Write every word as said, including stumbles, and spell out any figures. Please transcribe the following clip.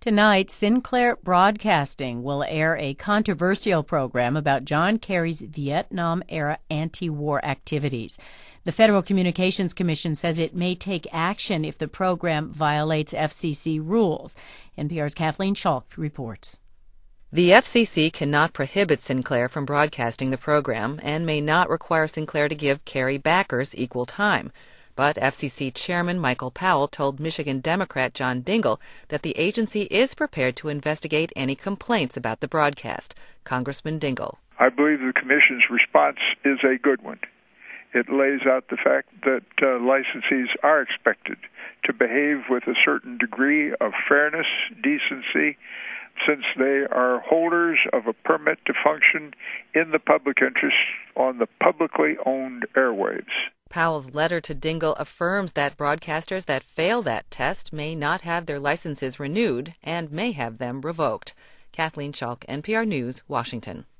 Tonight, Sinclair Broadcasting will air a controversial program about John Kerry's Vietnam-era anti-war activities. The Federal Communications Commission says it may take action if the program violates F C C rules. N P R's Kathleen Schalk reports. The F C C cannot prohibit Sinclair from broadcasting the program and may not require Sinclair to give Kerry backers equal time. But F C C Chairman Michael Powell told Michigan Democrat John Dingell that the agency is prepared to investigate any complaints about the broadcast. Congressman Dingell. I believe the Commission's response is a good one. It lays out the fact that uh, licensees are expected to behave with a certain degree of fairness, decency, since they are holders of a permit to function in the public interest on the publicly owned airwaves. Powell's letter to Dingell affirms that broadcasters that fail that test may not have their licenses renewed and may have them revoked. Kathleen Schalk, N P R News, Washington.